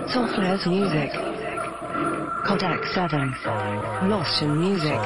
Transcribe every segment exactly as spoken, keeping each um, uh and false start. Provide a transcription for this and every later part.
Toffler's music. Kodak seven. Lost in music.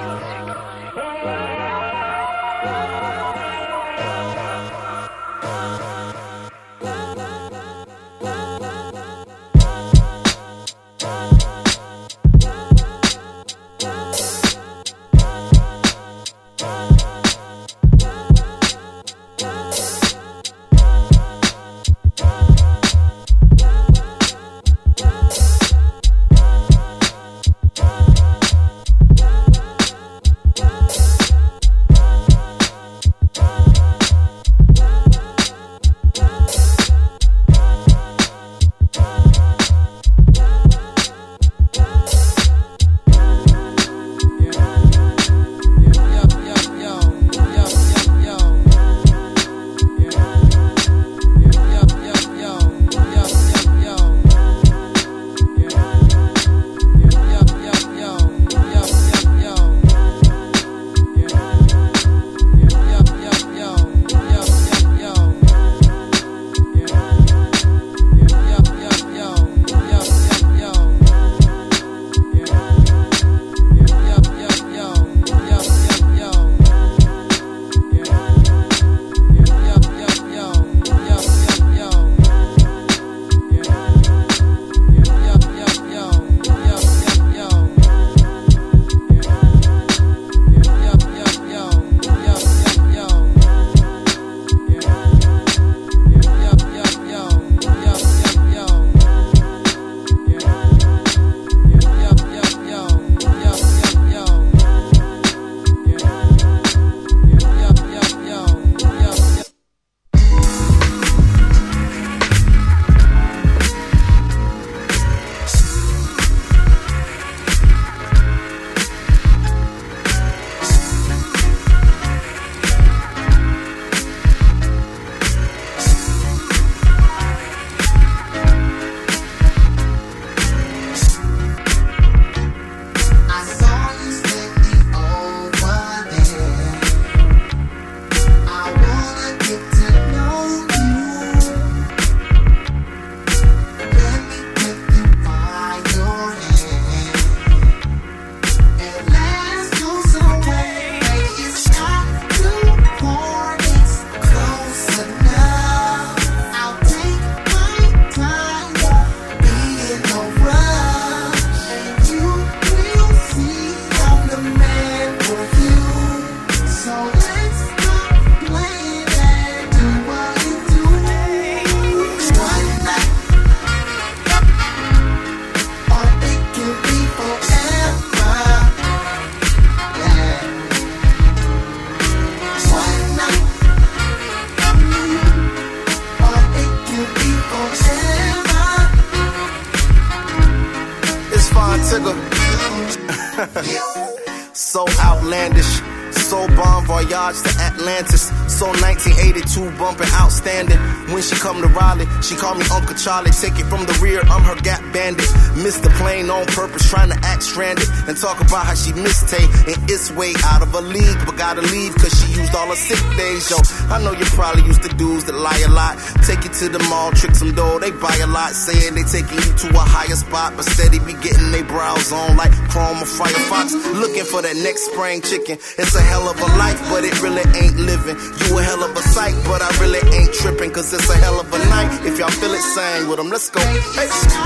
So outlandish, so bon voyage to Atlantis. So nineteen eighty-two bumping outstanding. When she come to Raleigh, she call me Uncle Charlie. Take it from the rear, I'm her Gap bandit. Missed the plane on purpose, trying to act stranded. And talk about how she missed Tay and it's way out of her league. But gotta leave cause she used all her sick days, yo. I know you're probably used to dudes that lie a lot. Take you to the mall, trick some dough, they buy a lot. Saying they taking you to a higher spot, but steady be getting they brows on like Chrome or Firefox. Looking for that next spring chicken. It's a hell of a life, but it really ain't living. You a hell of a sight, but I really ain't tripping. Cause it's a hell of a night. If y'all feel it, sing with them. Let's go. Hey.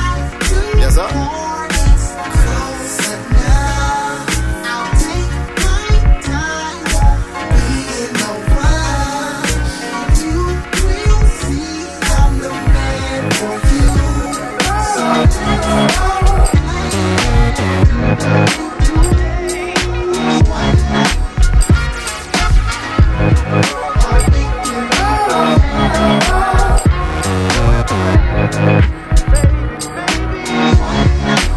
Yes, sir. Baby, baby,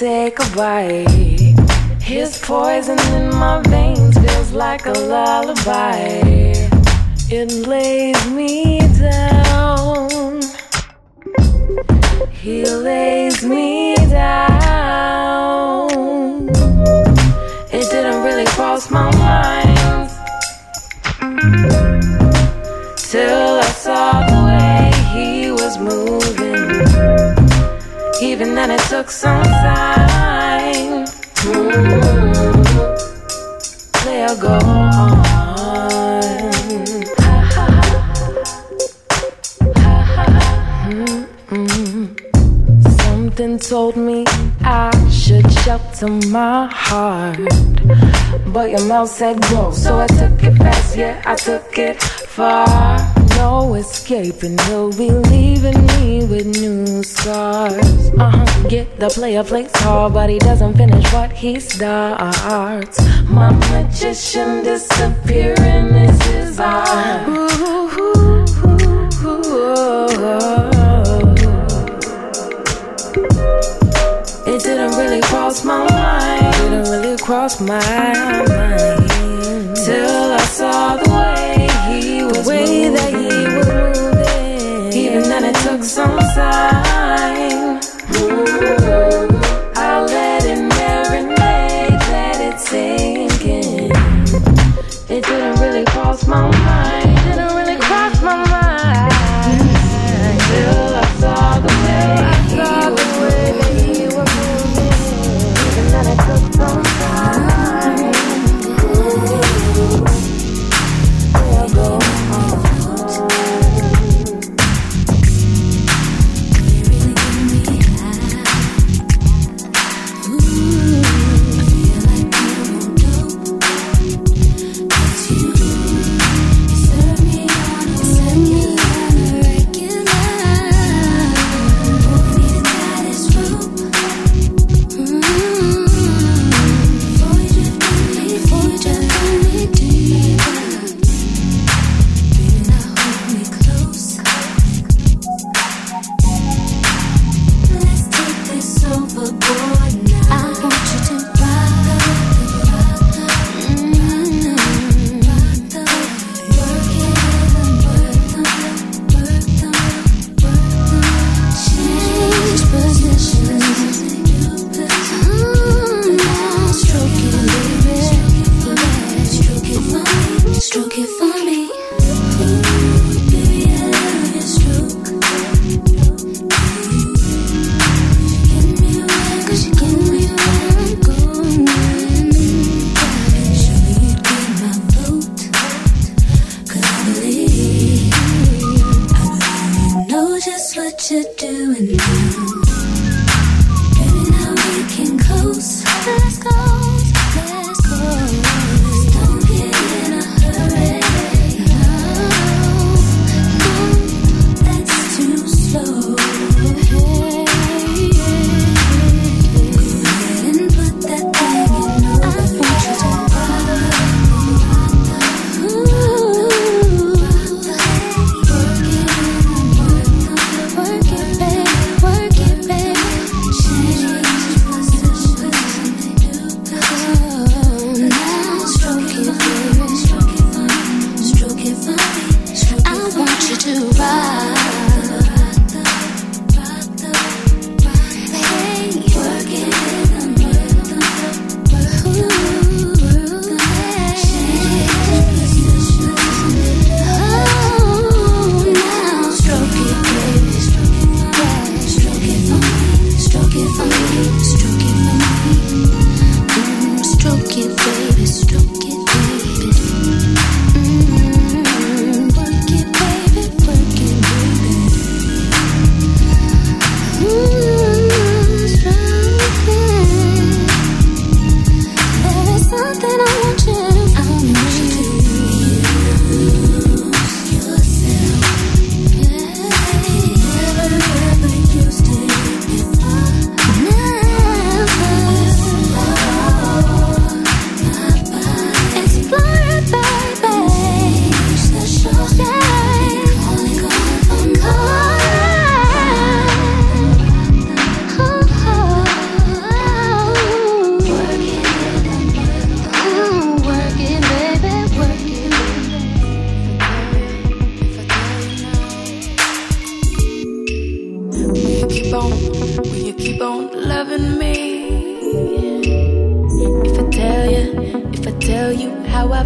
take a bite. His poison in my veins feels like a lullaby. It lays me down. He lays me down. It didn't really cross my mind till I saw the way he was moving. Even then it took some time. Mm-hmm. Player, go on. Ha ha ha ha ha. Mm-hmm. Something told me I should shelter my heart, but your mouth said go, so I took it fast, yeah, I took it far. No escaping, he'll be leaving me with new scars. Uh-huh, get the player plays hard, but he doesn't finish what he starts. My magician disappearing is his art. Ooh, ooh, ooh, ooh. It didn't really cross my mind, didn't really cross my mind, till I saw the way he was way moving. That he was moving. Even then it took some time. Ooh, I let it marinate, let it sink in. It didn't really cross my mind, didn't really cross my mind, till I saw the way I saw the way that he was moving. Even then it took some time. We'll go on.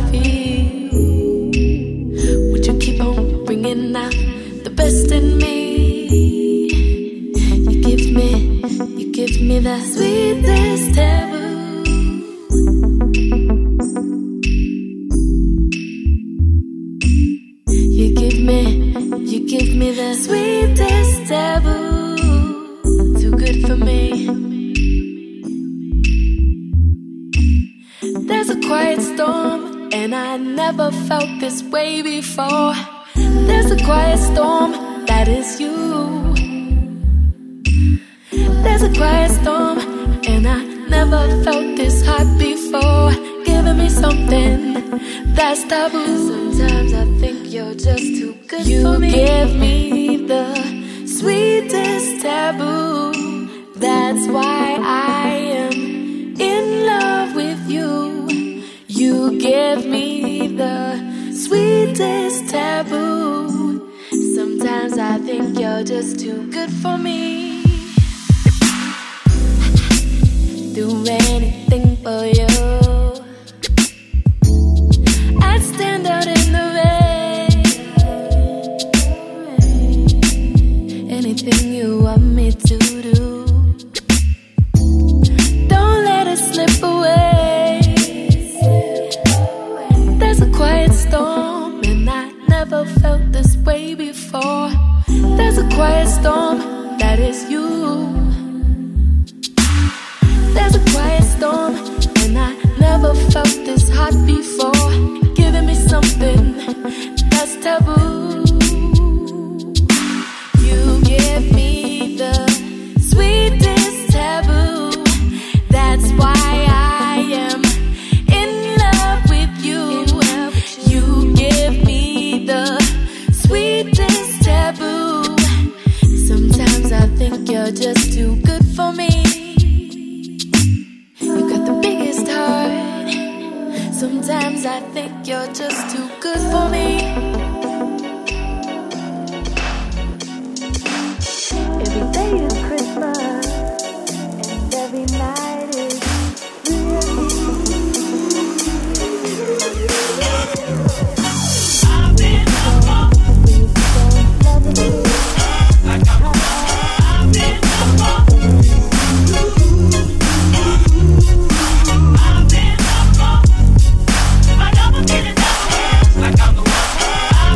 feel. Would you keep on bringing out the best in me? You give me, you give me the sweetest taboo. You give me, you give me the sweetest taboo. Too good for me. There's a quiet storm, and I never felt this way before. There's a quiet storm, that is you. There's a quiet storm, and I never felt this hot before. Giving me something that's taboo. Sometimes I think you're just too good you for me. You give me the sweetest taboo. That's why I am in love with you. You give me the sweetest taboo. Sometimes I think you're just too good for me. Do anything for you. I'd stand out in the rain. Anything you want me to do. Don't let it slip away. There's a quiet storm, and I never felt this way before. There's a quiet storm, that is you. There's a quiet storm, and I never felt this hot before. Giving me something that's taboo. You give me the sweetest taboo. That's why I am in love with you. You give me the sweetest taboo. Sometimes I think you're just too good for me. You got the biggest heart. Sometimes I think you're just too good for me. Every day is Christmas, and every night is I've been up all like I'm I've been up all I've been up all I know I'm feeling that way like I'm the one I've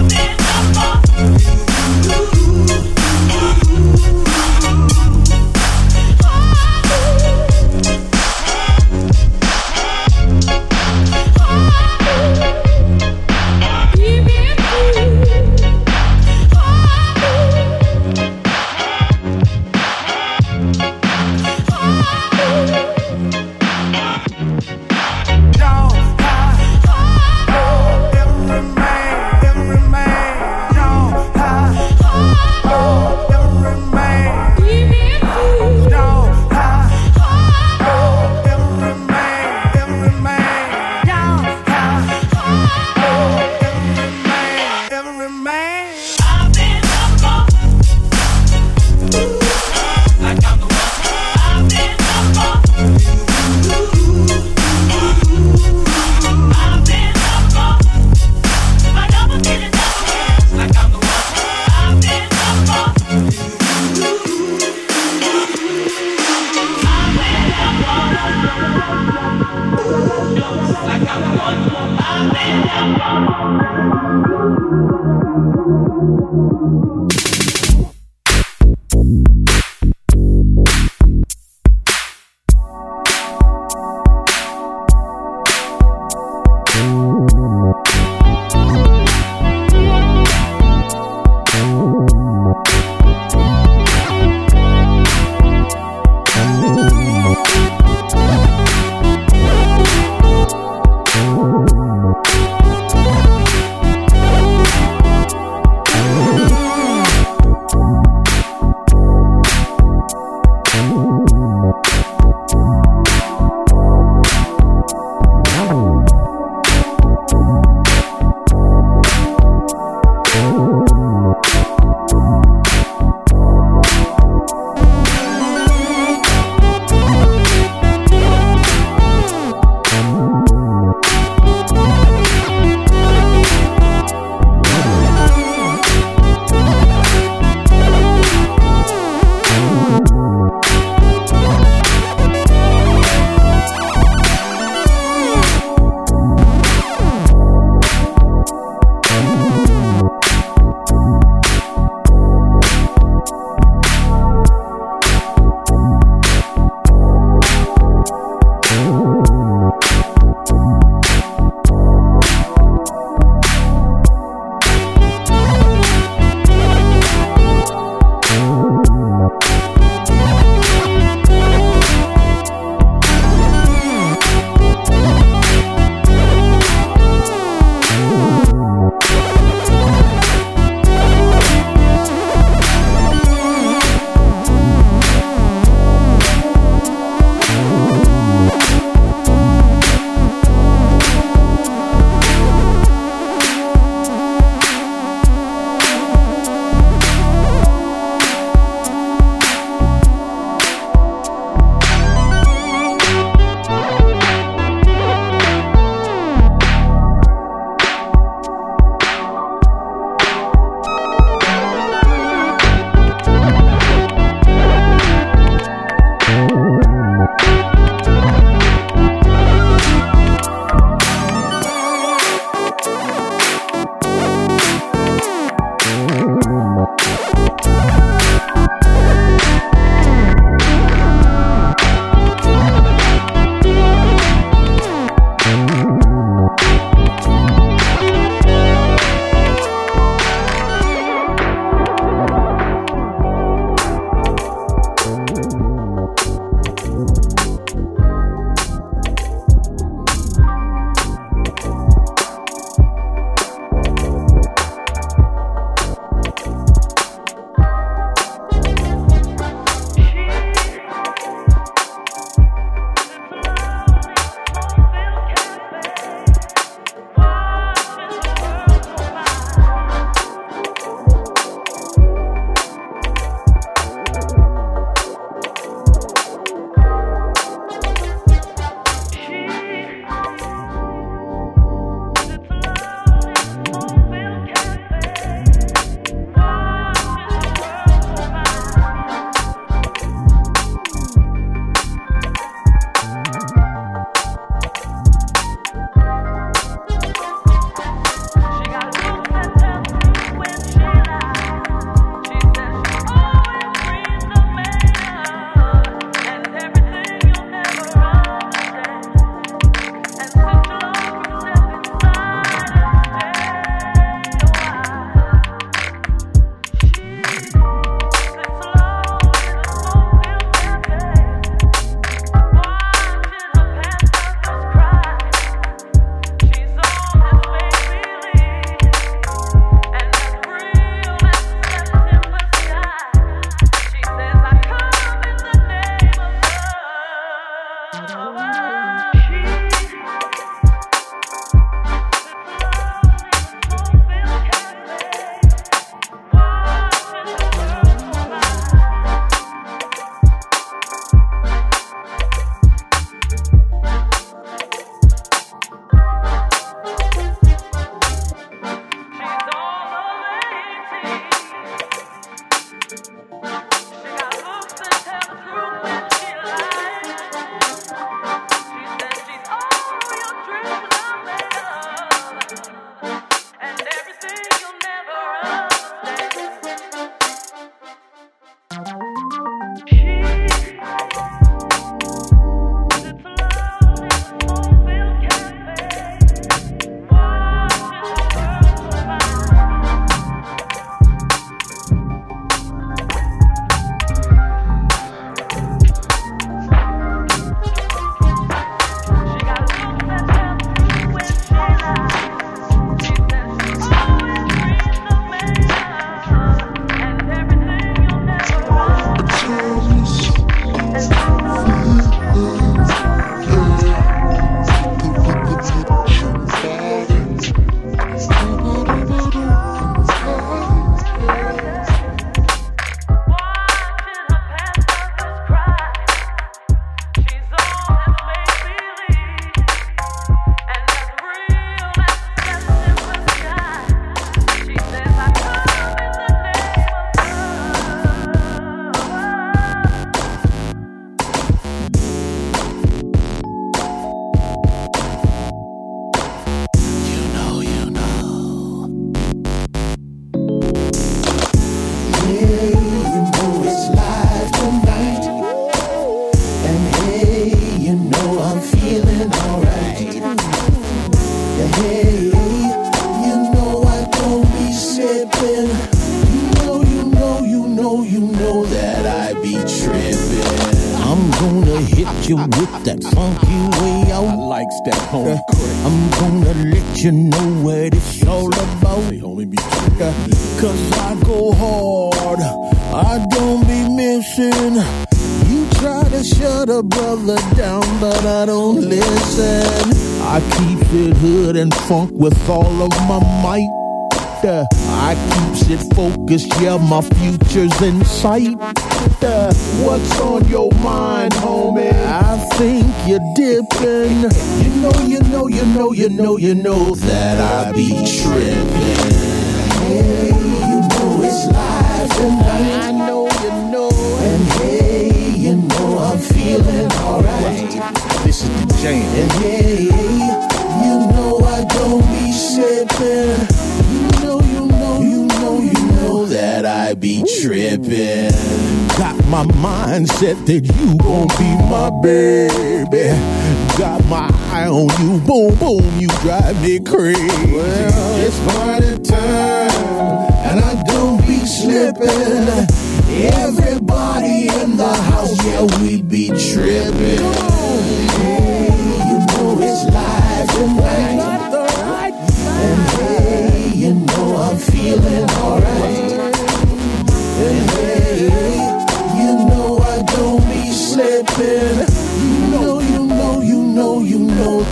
feeling alright. Yeah, hey, you know I don't be slipping. You know, you know, you know, you know that I be tripping. I'm gonna hit you with that funky way out. I likes that home. I'm gonna let you know what it's all about. Hey, homie, be cause I go hard, I don't be missing. You try to shut a brother down, but I don't listen. I keep it hood and funk with all of my might. Uh, I keeps it focused, yeah, my future's in sight. Uh, what's on your mind, homie? I think you're dipping. You know, you know, you know, you know, you know that I be tripping. Hey, you know it's live tonight. I know, you know. And hey, you know I'm feeling alright. This is the jam. And hey, you know I don't be slipping. You know, you know, you know, you know that I be tripping. Got my mindset that you gon' be my baby. Got my eye on you, boom, boom, you drive me crazy. Well, it's party time, and I don't be slipping. Everybody in the house, yeah, we be tripping. Hey, you know it's live tonight. And hey, you know I'm feeling alright. And hey, you know I don't be slipping. You know, you know, you know, you know.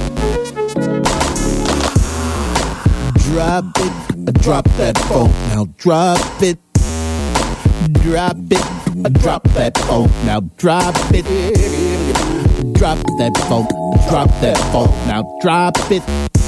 Drop it, drop that phone. Now drop it, drop it, drop that phone. Now drop it, drop that phone, drop that phone. Now drop it.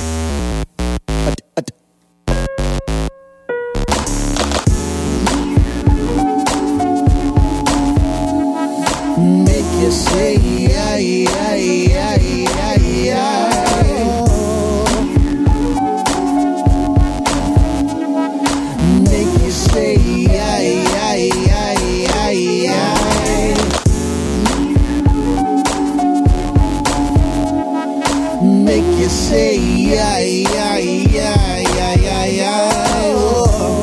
Make you say, yeah, yeah, yeah, yeah, yeah. Make you say, yeah, yeah, yeah, yeah, yeah. Make you say, yeah, yeah, yeah, yeah, yeah, yeah. Oh.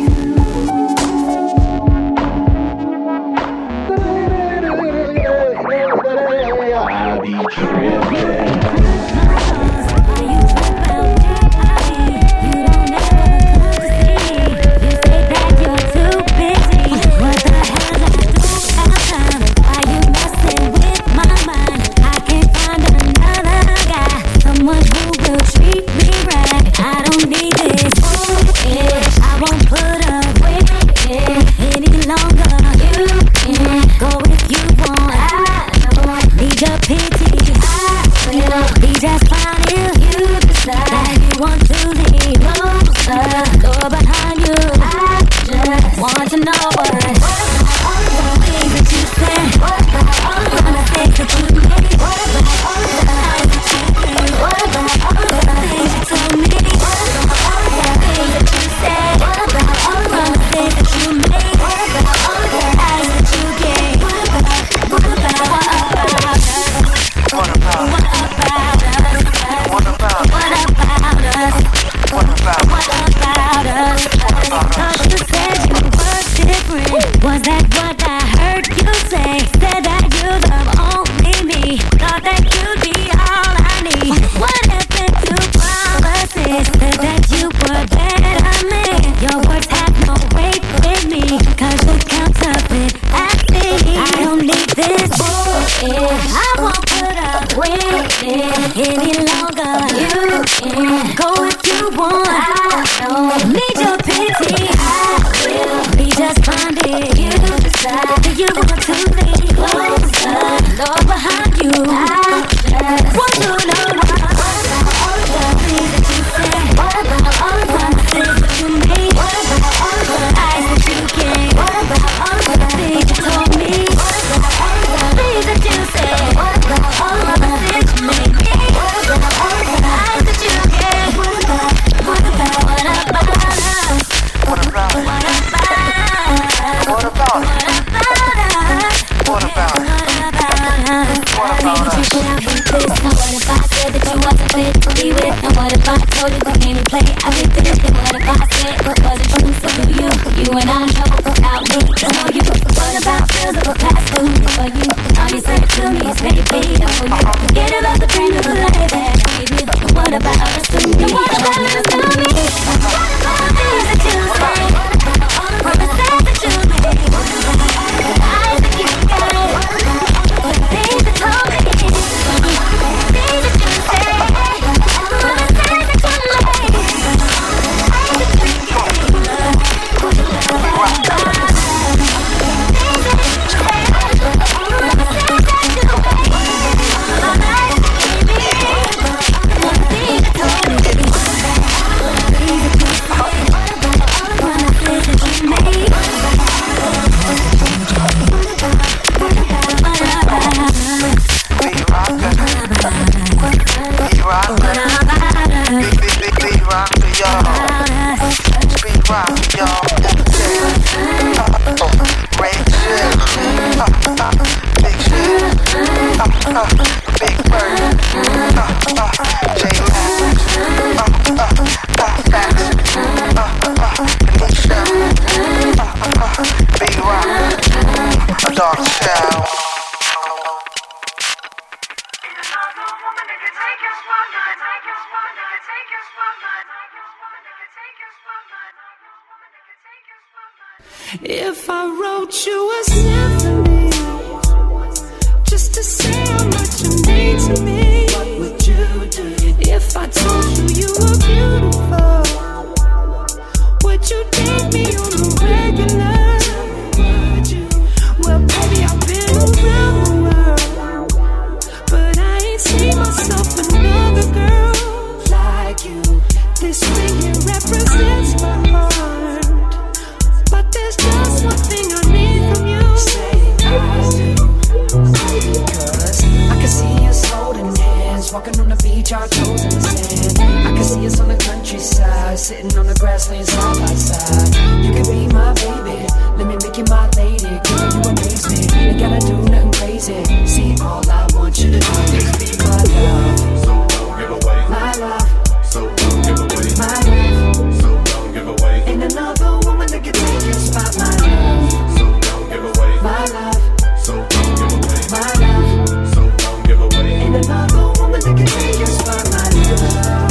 I be tripping. Any longer, you can go if you want. I don't need your pity. I will be just bonded. You decide that you want to lean closer, Lord behind you. I just want to know what about all of the things that you say? What about all of the things that you made? What about all of the eyes that you gave? What about all of the things you told me? What about all of the things that you said? What about all of the things you made me? What about all of the eyes that you gave? What about, what about, what about us? What about, what about us? What about, what about us? What about, what about us? What about us? said that you wasn't fit to be with? And what if I told you you can't play? I be fit. And what if I said what wasn't true? So do you? You and I know about me. I know you. What about feels of a past due for you? All you say to me is maybe. I know you. Forget about the brand new life that I gave you. What about us to me? What about us to me? All the things that you say, promises that you made, lies that you gave, things that told me, things that you say, promises that you made, lies that you If I wrote you a symphony just to say how much you mean to me, what would you do? If I told you you were beautiful, would you date me on a regular? Would you? Well, baby, I've been around the world, but I ain't seen myself another girl like you. This ring here represents my heart, but there's just one thing I need from you. Say I do. Cause I can see us holding hands, walking on the beach, our toes in the sand. I can see us on the countryside, sitting on the grassland side by side. You can be my baby, let me make you my lady. Girl, you amaze me, ain't gotta do nothing crazy. See, all I want you to do is be my love. So don't give away my love. So don't give away my love. So don't give away. Ain't another woman that can take your spot, my love. So don't give away my love. So don't give away my love. So don't give away. Ain't another woman that can take your spot, my love.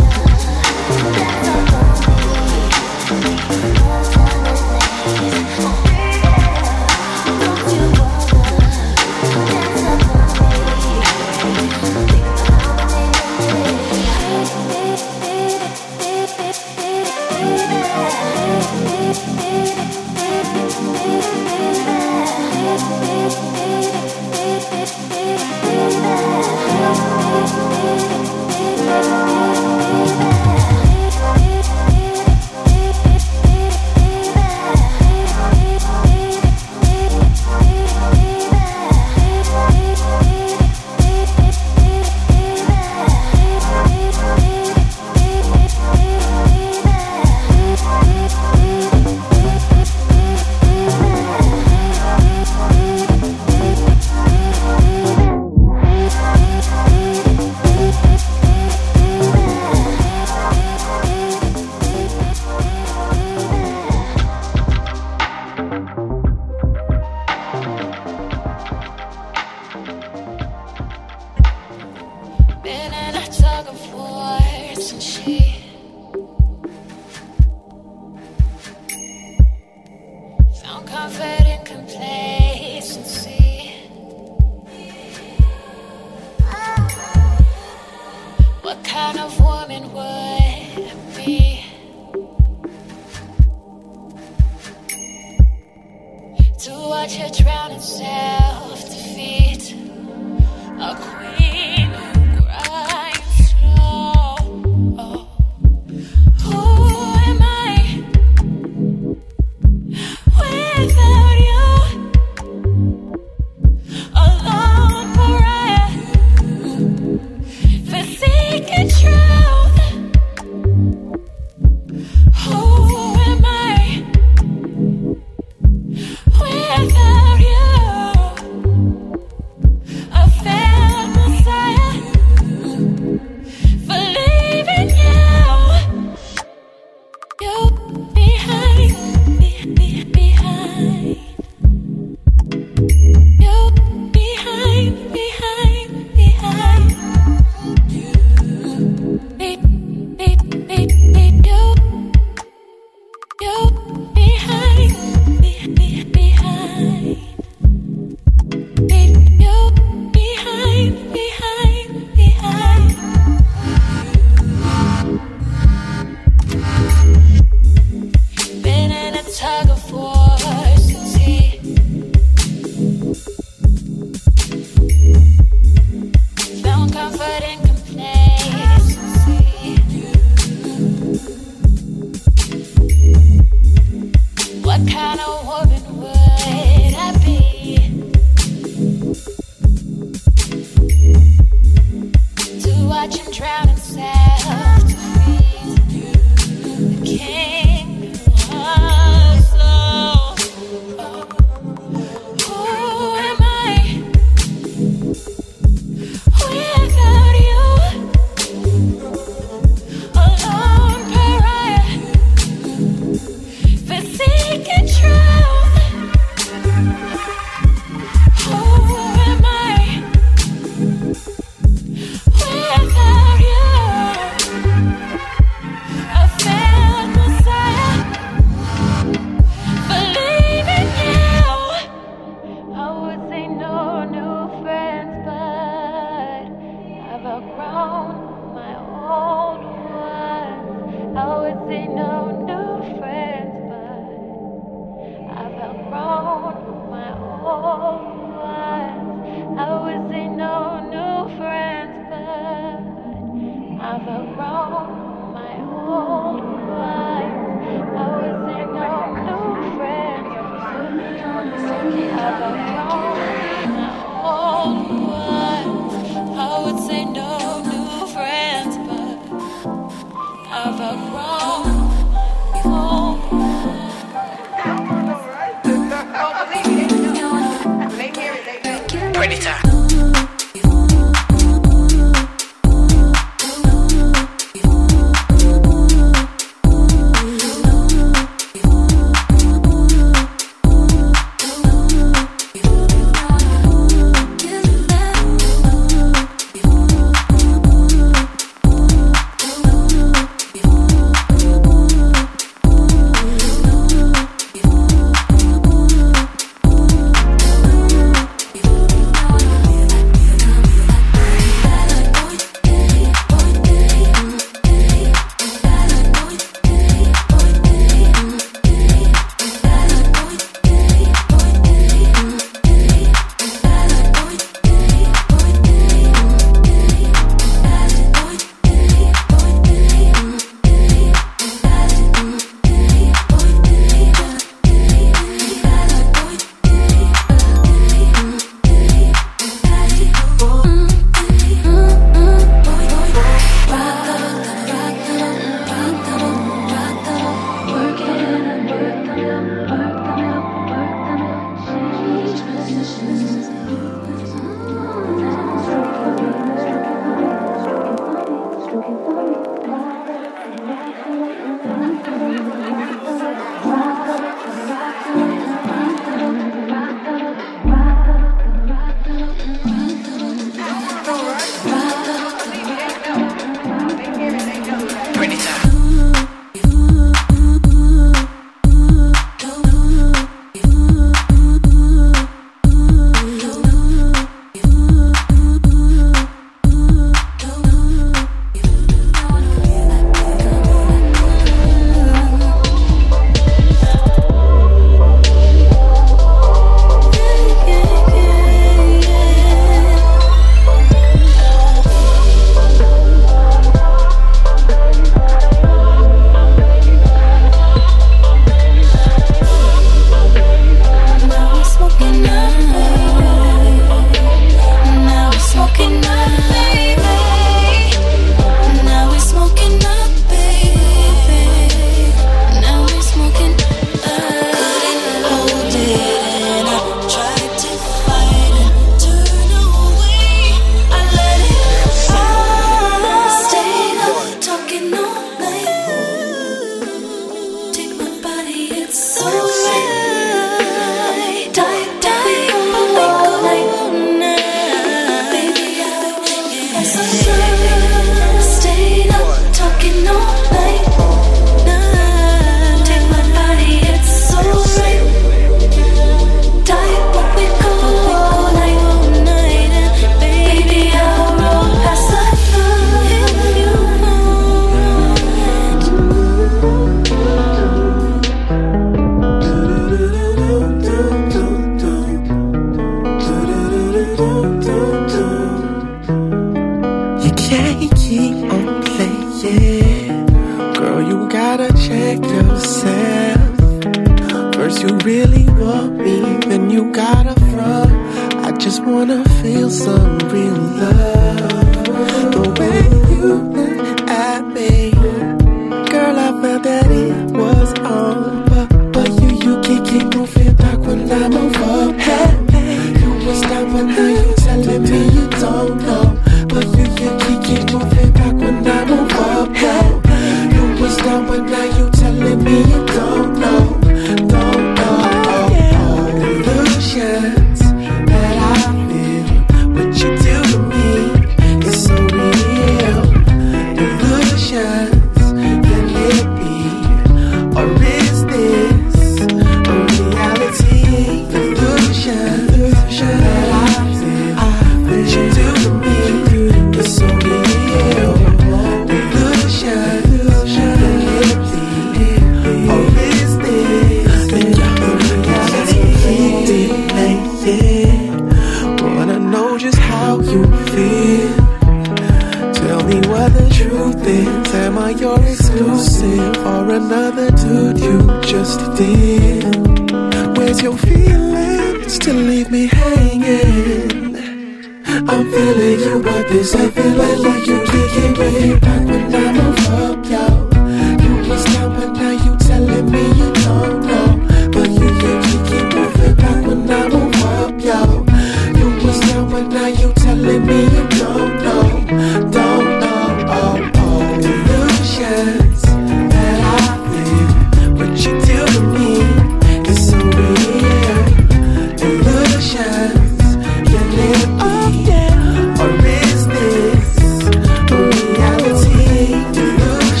Or is this a reality?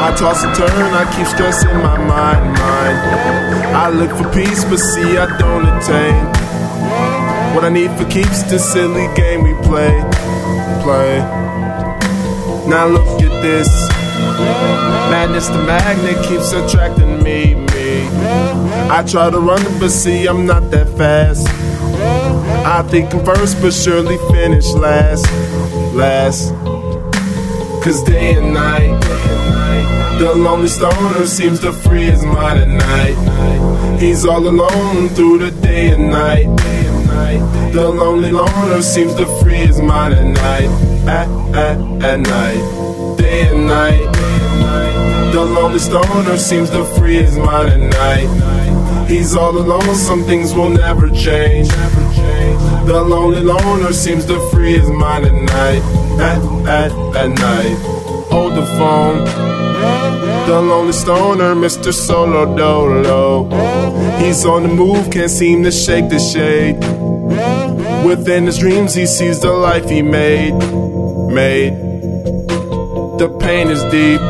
I toss and turn, I keep stressing my mind, mind. I look for peace, but see I don't attain. What I need for keeps this silly game we play, play. Now look at this. Madness, the magnet keeps attracting me, me. I try to run it, but see I'm not that fast. I think I'm first, but surely finish last, last. Cause day and night, the lonely stoner seems to free his mind at night. He's all alone through the day and night. The lonely loner seems to free his mind at night, at, at, at night. Day and night, the lonely stoner seems to free his mind at night. He's all alone, some things will never change. The lonely loner seems to free his mind at night, at, at, at night. Hold the phone. The lonely stoner, Mister Solo Dolo. He's on the move, can't seem to shake the shade. Within his dreams he sees the life he made, made. The pain is deep.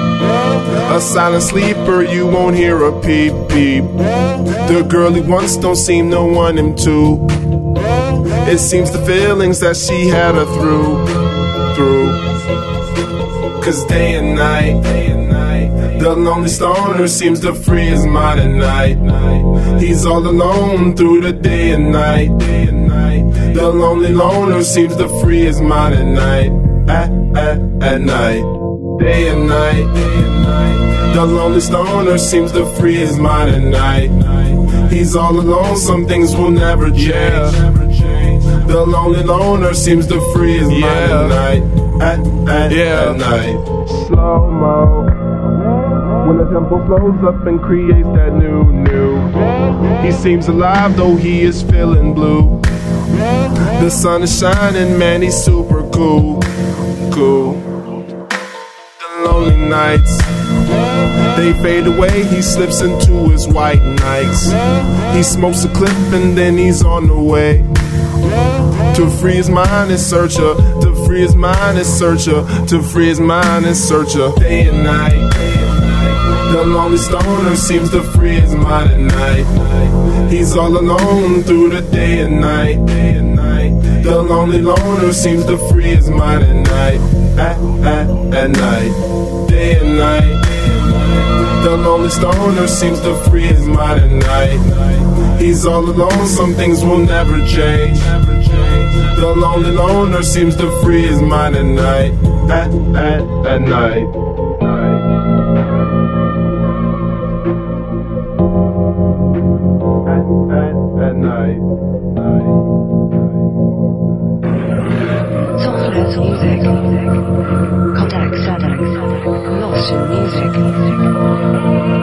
A silent sleeper, you won't hear a peep, peep. The girl he wants don't seem to want him to. It seems the feelings that she had her through, through. Cause day and night, day and night, the lonely stoner seems to free his mind at night. He's all alone through the day and night, day and night. The lonely loner seems to free his mind at night, at, at, at night. Day and night, day and night, the lonely stoner seems to free his mind at night. He's all alone, some things will never change. The lonely loner seems to free his yeah. mind at night, at, at, yeah. at night. Slow-mo, when the tempo slows up and creates that new, new. He seems alive though he is feeling blue. The sun is shining, man, he's super cool, cool. The lonely nights, they fade away, he slips into his white nights. He smokes a clip and then he's on the way. To free his mind and search her, to free his mind and search her, to free his mind and search her. Day and night, the lonely stoner seems to free his mind at night. He's all alone through the day and night, day and night. The lonely loner seems to free his mind at night, at, at, at night. Day and night, the lonely stoner seems to free his mind at night. He's all alone, some things will never change. The lonely loner seems to free his mind at night, at, at, at night. At, at, at night. Softness music. Contact seven. Lost in music.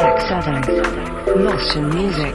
Kodak Southern, lost in music.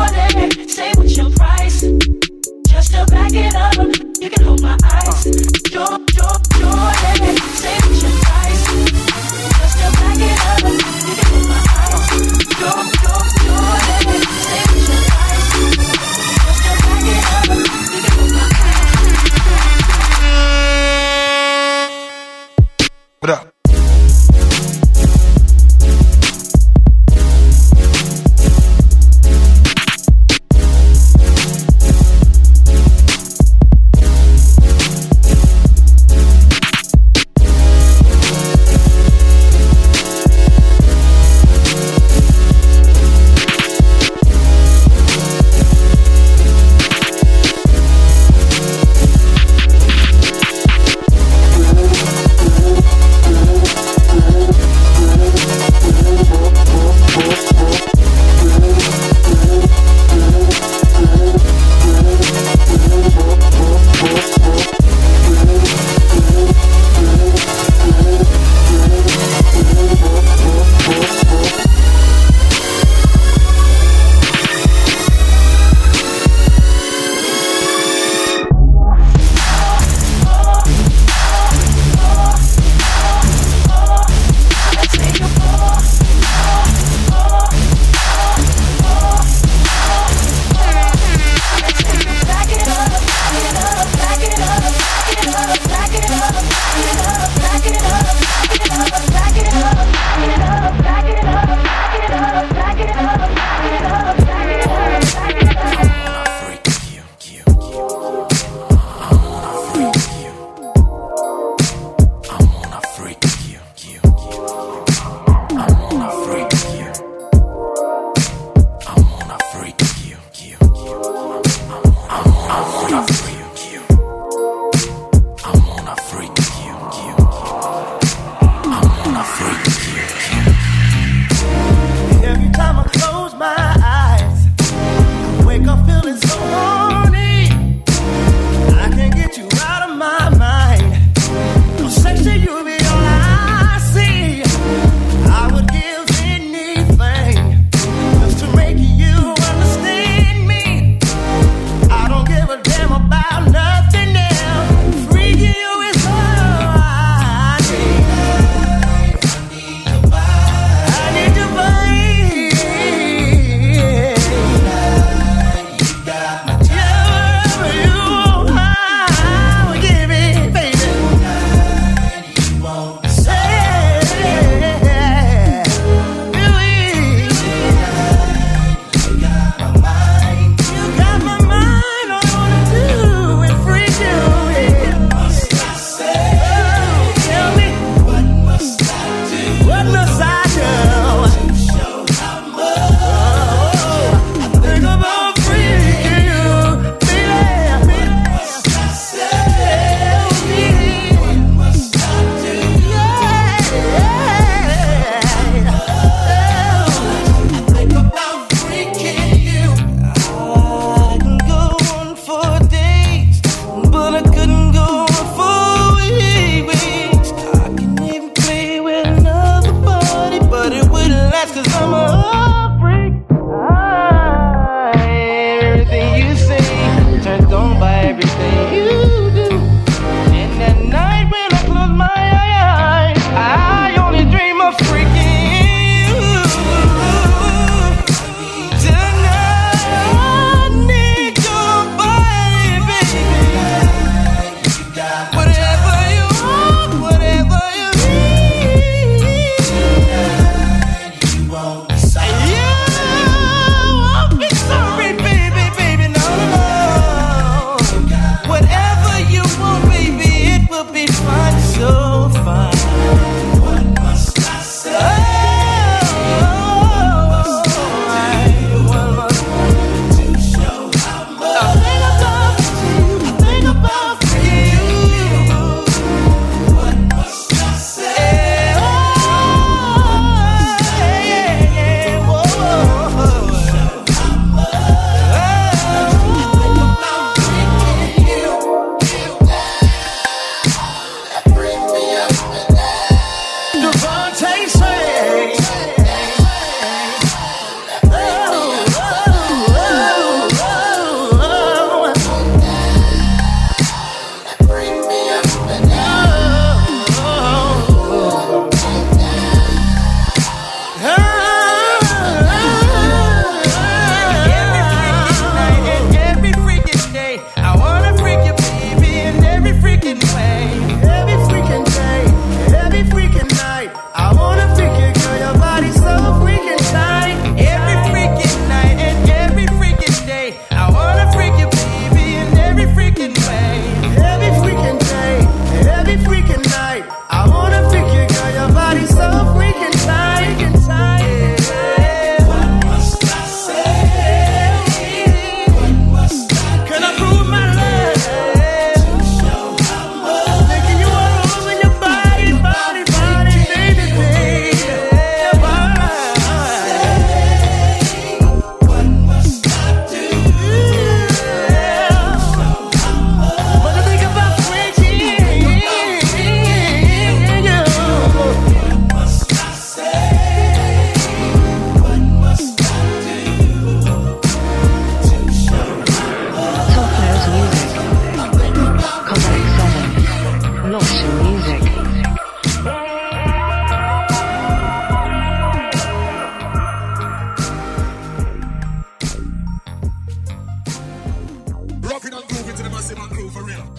Jordan, say what's your price? Just to back it up, you can hold my eyes. Jo- Jo- Jordan, say what's your price? Just to back it up, you can hold my eyes. Jo- Jo- Jordan, say what's your price? Just to back it up, you can hold my eyes. What up?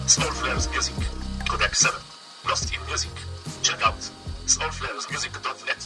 Soulflares Music. Codec seven. Lost in Music. Check out soulflares music dot net.